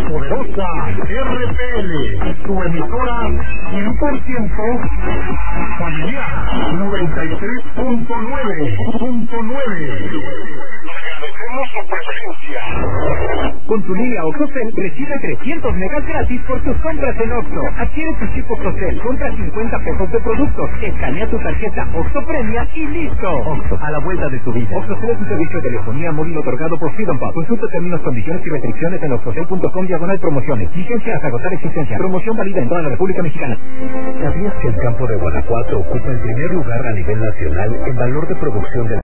poderosa RPL, tu emisora 100% familiar, 93.9. Agradecemos su preferencia. Con tu línea OXXOCEL recibe 300 megas gratis por tus compras en OXXO. Adquiere tu chip OXXOCEL, compra 50 pesos de productos, escanea tu tarjeta OXXO Premia y listo. OXXO, a la vuelta de tu vida. OXXOCEL es un servicio de telefonía móvil otorgado por Freedom Pub. Consulta términos, condiciones y restricciones en oxxocel.com/promociones. Vigencia hasta agotar existencia. Promoción válida en toda la República Mexicana. ¿Sabías que el campo de Guanajuato ocupa el primer lugar a nivel nacional en valor de producción del